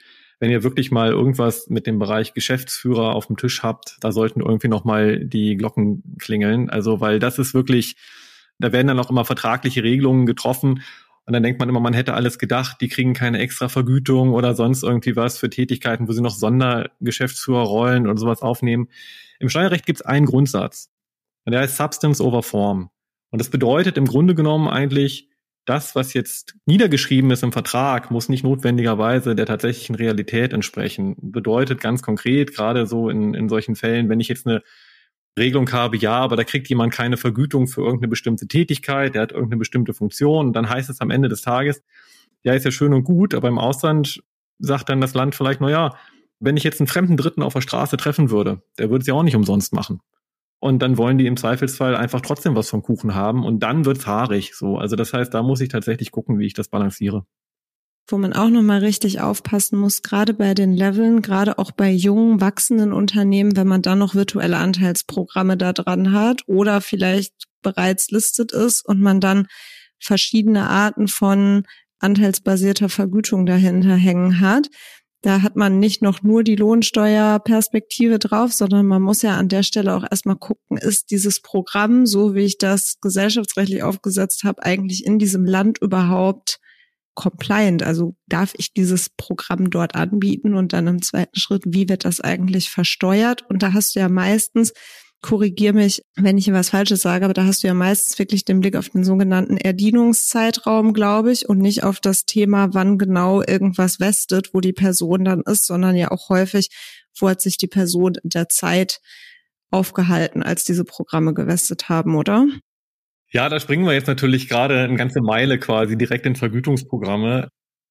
S1: wenn ihr wirklich mal irgendwas mit dem Bereich Geschäftsführer auf dem Tisch habt, da sollten irgendwie nochmal die Glocken klingeln. Also, weil das ist wirklich, da werden dann auch immer vertragliche Regelungen getroffen. Und dann denkt man immer, man hätte alles gedacht, die kriegen keine extra Vergütung oder sonst irgendwie was für Tätigkeiten, wo sie noch Sondergeschäftsführerrollen oder sowas aufnehmen. Im Steuerrecht gibt es einen Grundsatz. Und der heißt Substance over Form. Und das bedeutet im Grunde genommen eigentlich, das, was jetzt niedergeschrieben ist im Vertrag, muss nicht notwendigerweise der tatsächlichen Realität entsprechen. Bedeutet ganz konkret, gerade so in, in solchen Fällen, wenn ich jetzt eine Regelung habe, ja, aber da kriegt jemand keine Vergütung für irgendeine bestimmte Tätigkeit, der hat irgendeine bestimmte Funktion, und dann heißt es am Ende des Tages, ja, ist ja schön und gut, aber im Ausland sagt dann das Land vielleicht, na ja, wenn ich jetzt einen fremden Dritten auf der Straße treffen würde, der würde es ja auch nicht umsonst machen. Und dann wollen die im Zweifelsfall einfach trotzdem was vom Kuchen haben, und dann wird's haarig, so. Also das heißt, da muss ich tatsächlich gucken, wie ich das balanciere.
S2: Wo man auch nochmal richtig aufpassen muss, gerade bei den Leveln, gerade auch bei jungen, wachsenden Unternehmen, wenn man dann noch virtuelle Anteilsprogramme da dran hat oder vielleicht bereits listet ist und man dann verschiedene Arten von anteilsbasierter Vergütung dahinter hängen hat. Da hat man nicht noch nur die Lohnsteuerperspektive drauf, sondern man muss ja an der Stelle auch erstmal gucken, ist dieses Programm, so wie ich das gesellschaftsrechtlich aufgesetzt habe, eigentlich in diesem Land überhaupt compliant? Also darf ich dieses Programm dort anbieten? Und dann im zweiten Schritt, wie wird das eigentlich versteuert? Und da hast du ja meistens, korrigier mich, wenn ich hier was Falsches sage, aber da hast du ja meistens wirklich den Blick auf den sogenannten Erdienungszeitraum, glaube ich, und nicht auf das Thema, wann genau irgendwas vestet, wo die Person dann ist, sondern ja auch häufig, wo hat sich die Person in der Zeit aufgehalten, als diese Programme gewestet haben, oder?
S1: Ja, da springen wir jetzt natürlich gerade eine ganze Meile quasi direkt in Vergütungsprogramme.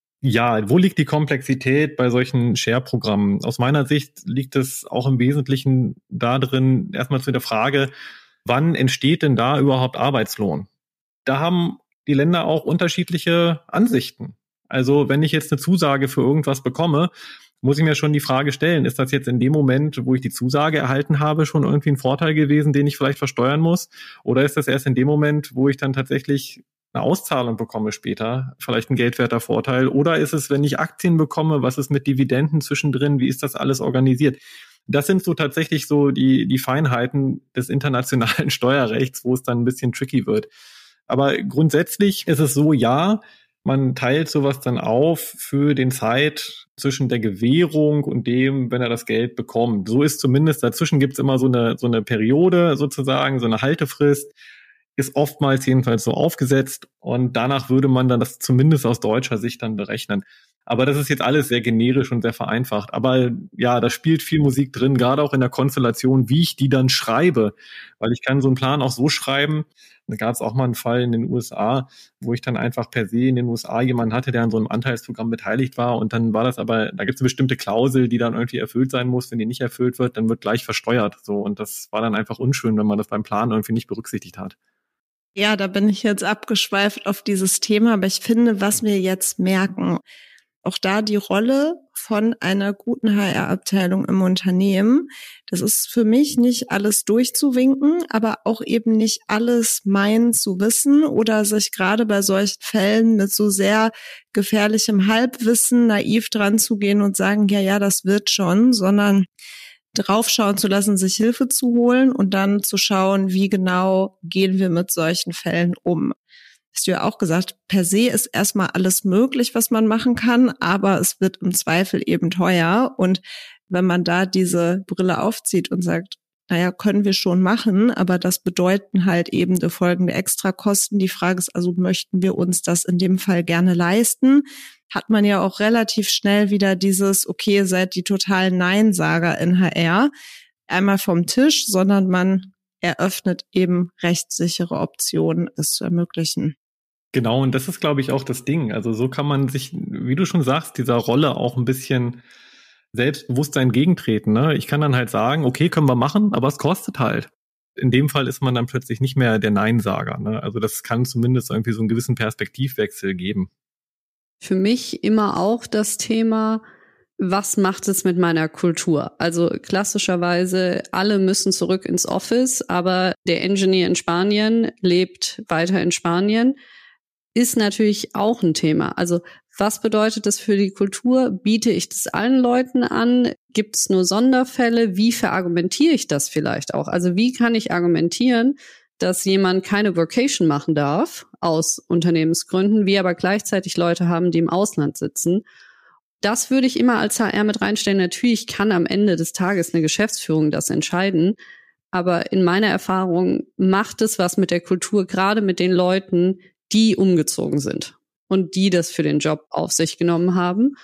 S1: Ja, wo liegt die Komplexität bei solchen Share-Programmen? Aus meiner Sicht liegt es auch im Wesentlichen da drin, erstmal zu der Frage, wann entsteht denn da überhaupt Arbeitslohn? Da haben die Länder auch unterschiedliche Ansichten. Also wenn ich jetzt eine Zusage für irgendwas bekomme, muss ich mir schon die Frage stellen, ist das jetzt in dem Moment, wo ich die Zusage erhalten habe, schon irgendwie ein Vorteil gewesen, den ich vielleicht versteuern muss? Oder ist das erst in dem Moment, wo ich dann tatsächlich eine Auszahlung bekomme später, vielleicht ein geldwerter Vorteil? Oder ist es, wenn ich Aktien bekomme, was ist mit Dividenden zwischendrin? Wie ist das alles organisiert? Das sind so tatsächlich so die, die Feinheiten des internationalen Steuerrechts, wo es dann ein bisschen tricky wird. Aber grundsätzlich ist es so, ja, man teilt sowas dann auf für den Zeit zwischen der Gewährung und dem, wenn er das Geld bekommt. So ist zumindest, dazwischen gibt's immer so eine, so eine Periode sozusagen, so eine Haltefrist, ist oftmals jedenfalls so aufgesetzt, und danach würde man dann das zumindest aus deutscher Sicht dann berechnen. Aber das ist jetzt alles sehr generisch und sehr vereinfacht. Aber ja, da spielt viel Musik drin, gerade auch in der Konstellation, wie ich die dann schreibe. Weil ich kann so einen Plan auch so schreiben. Da gab es auch mal einen Fall in den U S A, wo ich dann einfach per se in den U S A jemanden hatte, der an so einem Anteilsprogramm beteiligt war. Und dann war das aber, da gibt es eine bestimmte Klausel, die dann irgendwie erfüllt sein muss. Wenn die nicht erfüllt wird, dann wird gleich versteuert. So, und das war dann einfach unschön, wenn man das beim Plan irgendwie nicht berücksichtigt hat.
S2: Ja, da bin ich jetzt abgeschweift auf dieses Thema, aber ich finde, was wir jetzt merken, auch da die Rolle von einer guten H R-Abteilung im Unternehmen, das ist für mich nicht alles durchzuwinken, aber auch eben nicht alles meinen zu wissen oder sich gerade bei solchen Fällen mit so sehr gefährlichem Halbwissen naiv dran zu gehen und sagen, ja, ja, das wird schon, sondern draufschauen zu lassen, sich Hilfe zu holen und dann zu schauen, wie genau gehen wir mit solchen Fällen um. Hast du ja auch gesagt, per se ist erstmal alles möglich, was man machen kann, aber es wird im Zweifel eben teuer. Und wenn man da diese Brille aufzieht und sagt, naja, können wir schon machen, aber das bedeuten halt eben die folgende Extrakosten. Die Frage ist also, möchten wir uns das in dem Fall gerne leisten? Hat man ja auch relativ schnell wieder dieses, okay, ihr seid die totalen Neinsager in H R, einmal vom Tisch, sondern man eröffnet eben rechtssichere Optionen, es zu ermöglichen.
S1: Genau, und das ist, glaube ich, auch das Ding. Also so kann man sich, wie du schon sagst, dieser Rolle auch ein bisschen selbstbewusst entgegentreten. Ne? Ich kann dann halt sagen, okay, können wir machen, aber es kostet halt. In dem Fall ist man dann plötzlich nicht mehr der Neinsager. Ne? Also das kann zumindest irgendwie so einen gewissen Perspektivwechsel geben.
S3: Für mich immer auch das Thema, was macht es mit meiner Kultur? Also klassischerweise, alle müssen zurück ins Office, aber der Engineer in Spanien lebt weiter in Spanien. ist natürlich auch ein Thema. Also was bedeutet das für die Kultur? Biete ich das allen Leuten an? Gibt es nur Sonderfälle? Wie verargumentiere ich das vielleicht auch? Also wie kann ich argumentieren, dass jemand keine Workation machen darf aus Unternehmensgründen, wir aber gleichzeitig Leute haben, die im Ausland sitzen? Das würde ich immer als H R mit reinstellen. Natürlich kann am Ende des Tages eine Geschäftsführung das entscheiden, aber in meiner Erfahrung macht es was mit der Kultur, gerade mit den Leuten, die umgezogen sind und die das für den Job auf sich genommen haben.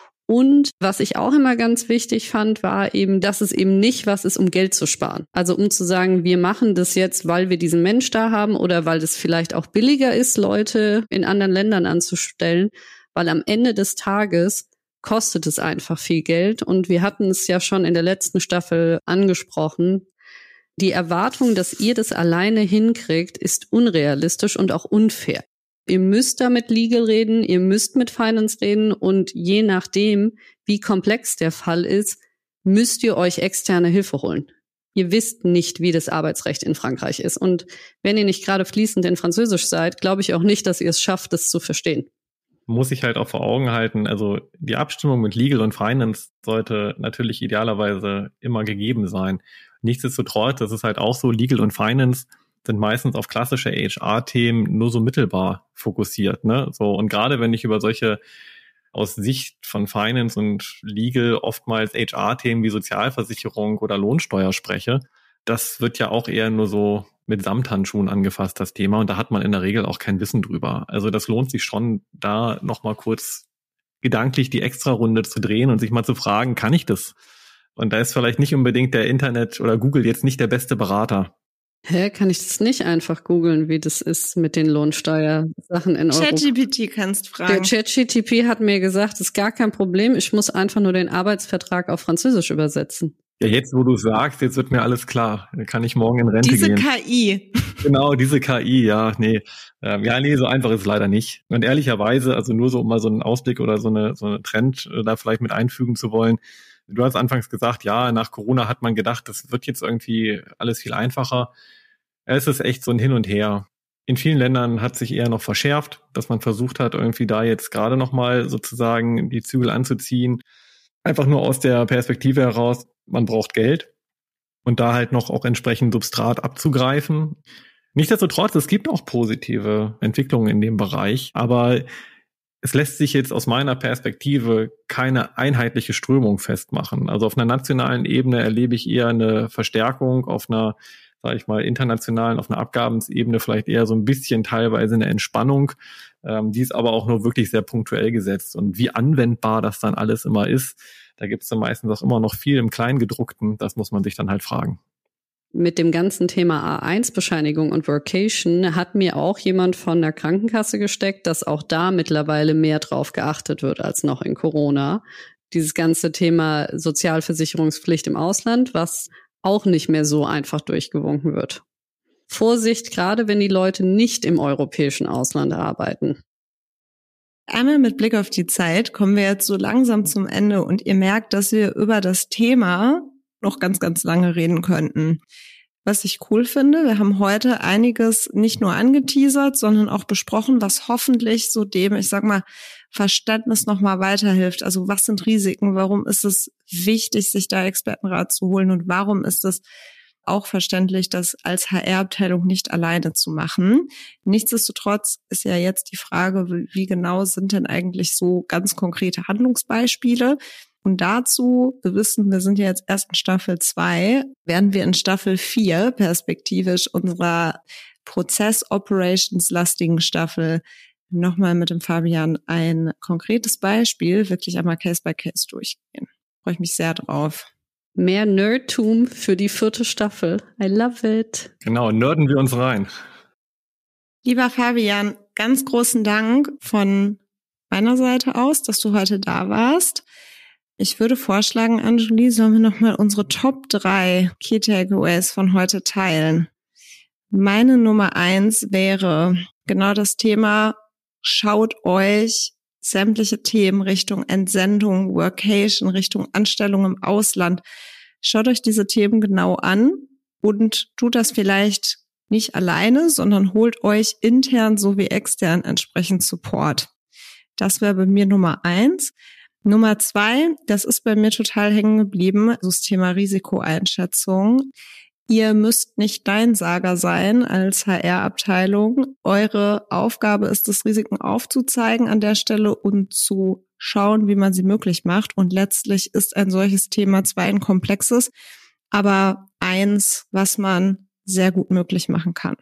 S3: Und was ich auch immer ganz wichtig fand, war eben, dass es eben nicht was ist, um Geld zu sparen. Also um zu sagen, wir machen das jetzt, weil wir diesen Mensch da haben oder weil es vielleicht auch billiger ist, Leute in anderen Ländern anzustellen, weil am Ende des Tages kostet es einfach viel Geld. Und wir hatten es ja schon in der letzten Staffel angesprochen. Die Erwartung, dass ihr das alleine hinkriegt, ist unrealistisch und auch unfair. Ihr müsst da mit Legal reden, ihr müsst mit Finance reden und je nachdem, wie komplex der Fall ist, müsst ihr euch externe Hilfe holen. Ihr wisst nicht, wie das Arbeitsrecht in Frankreich ist. Und wenn ihr nicht gerade fließend in Französisch seid, glaube ich auch nicht, dass ihr es schafft, das zu verstehen.
S1: Muss ich halt auch vor Augen halten, also die Abstimmung mit Legal und Finance sollte natürlich idealerweise immer gegeben sein. Nichtsdestotrotz, das ist halt auch so, Legal und Finance sind meistens auf klassische H R-Themen nur so mittelbar fokussiert, ne? So, und gerade wenn ich über solche aus Sicht von Finance und Legal oftmals H R-Themen wie Sozialversicherung oder Lohnsteuer spreche, das wird ja auch eher nur so mit Samthandschuhen angefasst, das Thema, und da hat man in der Regel auch kein Wissen drüber. Also das lohnt sich schon, da nochmal kurz gedanklich die Extrarunde zu drehen und sich mal zu fragen, kann ich das? Und da ist vielleicht nicht unbedingt der Internet oder Google jetzt nicht der beste Berater.
S3: Hä, kann ich das nicht einfach googeln, wie das ist mit den Lohnsteuersachen in Europa?
S2: ChatGPT kannst fragen.
S3: Der ChatGPT hat mir gesagt, das ist gar kein Problem, ich muss einfach nur den Arbeitsvertrag auf Französisch übersetzen.
S1: Ja, jetzt, wo du sagst, jetzt wird mir alles klar. Dann kann ich morgen in Rente
S2: diese
S1: gehen.
S2: Diese K I.
S1: Genau, diese K I, ja, nee. Ähm, ja, nee, so einfach ist es leider nicht. Und ehrlicherweise, also nur so, um mal so einen Ausblick oder so eine, so eine Trend äh, da vielleicht mit einfügen zu wollen. Du hast anfangs gesagt, ja, nach Corona hat man gedacht, das wird jetzt irgendwie alles viel einfacher. Es ist echt so ein Hin und Her. In vielen Ländern hat sich eher noch verschärft, dass man versucht hat, irgendwie da jetzt gerade nochmal sozusagen die Zügel anzuziehen. Einfach nur aus der Perspektive heraus, man braucht Geld und da halt noch auch entsprechend Substrat abzugreifen. Nichtsdestotrotz, es gibt auch positive Entwicklungen in dem Bereich, aber es lässt sich jetzt aus meiner Perspektive keine einheitliche Strömung festmachen. Also auf einer nationalen Ebene erlebe ich eher eine Verstärkung, auf einer, sage ich mal, internationalen, auf einer Abgabensebene vielleicht eher so ein bisschen teilweise eine Entspannung. Ähm, die ist aber auch nur wirklich sehr punktuell gesetzt. Und wie anwendbar das dann alles immer ist, da gibt es dann meistens auch immer noch viel im Kleingedruckten. Das muss man sich dann halt fragen.
S3: Mit dem ganzen Thema A eins Bescheinigung und Workation hat mir auch jemand von der Krankenkasse gesteckt, dass auch da mittlerweile mehr drauf geachtet wird als noch in Corona. Dieses ganze Thema Sozialversicherungspflicht im Ausland, was auch nicht mehr so einfach durchgewunken wird. Vorsicht, gerade wenn die Leute nicht im europäischen Ausland arbeiten.
S2: Einmal mit Blick auf die Zeit kommen wir jetzt so langsam zum Ende und ihr merkt, dass wir über das Thema noch ganz, ganz lange reden könnten. Was ich cool finde, wir haben heute einiges nicht nur angeteasert, sondern auch besprochen, was hoffentlich so dem, ich sag mal, Verständnis nochmal weiterhilft. Also was sind Risiken? Warum ist es wichtig, sich da Expertenrat zu holen? Und warum ist es auch verständlich, das als H R-Abteilung nicht alleine zu machen? Nichtsdestotrotz ist ja jetzt die Frage, wie genau sind denn eigentlich so ganz konkrete Handlungsbeispiele? Und dazu, wir wissen, wir sind ja jetzt erst in Staffel zwei, werden wir in Staffel vier perspektivisch unserer Prozess-Operations-lastigen Staffel nochmal mit dem Fabian ein konkretes Beispiel, wirklich einmal Case by Case durchgehen. Freue ich mich sehr drauf.
S3: Mehr Nerdtum für die vierte Staffel. I love it.
S1: Genau, nerden wir uns rein.
S2: Lieber Fabian, ganz großen Dank von meiner Seite aus, dass du heute da warst. Ich würde vorschlagen, Anjuli, sollen wir nochmal unsere Top drei Key Takeaways von heute teilen. Meine Nummer eins wäre genau das Thema, schaut euch sämtliche Themen Richtung Entsendung, Workation, Richtung Anstellung im Ausland. Schaut euch diese Themen genau an und tut das vielleicht nicht alleine, sondern holt euch intern sowie extern entsprechend Support. Das wäre bei mir Nummer eins. Nummer zwei, das ist bei mir total hängen geblieben, das Thema Risikoeinschätzung. Ihr müsst nicht Neinsager sein als H R-Abteilung. Eure Aufgabe ist es, Risiken aufzuzeigen an der Stelle und zu schauen, wie man sie möglich macht. Und letztlich ist ein solches Thema zwar ein komplexes, aber eins, was man sehr gut möglich machen kann.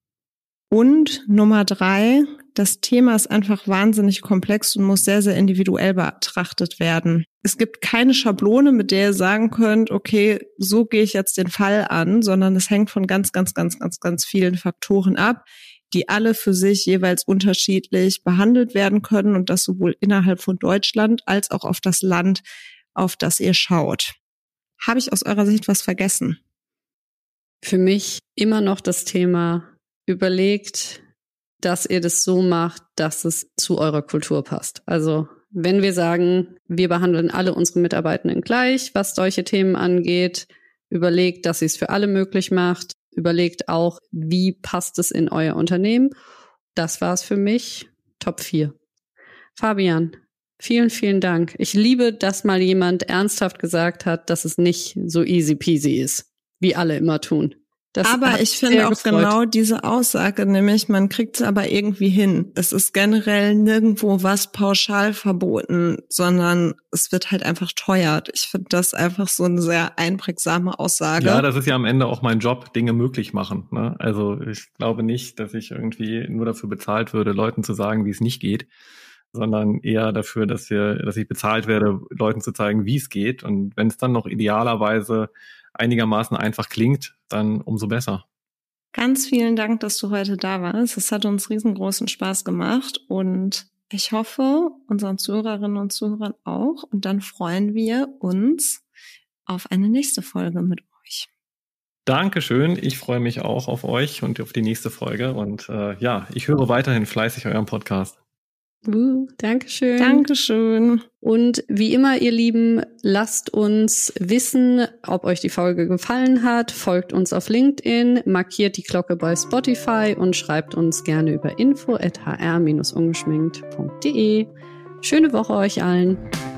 S2: Und Nummer drei, das Thema ist einfach wahnsinnig komplex und muss sehr, sehr individuell betrachtet werden. Es gibt keine Schablone, mit der ihr sagen könnt, okay, so gehe ich jetzt den Fall an, sondern es hängt von ganz, ganz, ganz, ganz, ganz vielen Faktoren ab, die alle für sich jeweils unterschiedlich behandelt werden können und das sowohl innerhalb von Deutschland als auch auf das Land, auf das ihr schaut. Habe ich aus eurer Sicht was vergessen?
S3: Für mich immer noch das Thema: Überlegt, dass ihr das so macht, dass es zu eurer Kultur passt. Also wenn wir sagen, wir behandeln alle unsere Mitarbeitenden gleich, was solche Themen angeht, überlegt, dass ihr es für alle möglich macht. Überlegt auch, wie passt es in euer Unternehmen. Das war's für mich. Top vier. Fabian, vielen, vielen Dank. Ich liebe, dass mal jemand ernsthaft gesagt hat, dass es nicht so easy peasy ist, wie alle immer tun. Das
S2: aber ich finde auch gefreut. Genau diese Aussage, nämlich man kriegt es aber irgendwie hin. Es ist generell nirgendwo was pauschal verboten, sondern es wird halt einfach teuer. Ich finde das einfach so eine sehr einprägsame Aussage.
S1: Ja, das ist ja am Ende auch mein Job, Dinge möglich machen. Ne? Also ich glaube nicht, dass ich irgendwie nur dafür bezahlt würde, Leuten zu sagen, wie es nicht geht, sondern eher dafür, dass wir, dass ich bezahlt werde, Leuten zu zeigen, wie es geht. Und wenn es dann noch idealerweise einigermaßen einfach klingt, dann umso besser.
S2: Ganz vielen Dank, dass du heute da warst. Es hat uns riesengroßen Spaß gemacht und ich hoffe, unseren Zuhörerinnen und Zuhörern auch. Und dann freuen wir uns auf eine nächste Folge mit euch.
S1: Dankeschön. Ich freue mich auch auf euch und auf die nächste Folge. Und äh, ja, ich höre weiterhin fleißig euren Podcast.
S3: Uh, Dankeschön.
S2: Dankeschön.
S3: Und wie immer, ihr Lieben, lasst uns wissen, ob euch die Folge gefallen hat. Folgt uns auf LinkedIn, markiert die Glocke bei Spotify und schreibt uns gerne über info at h r dash ungeschminkt punkt d e. Schöne Woche euch allen.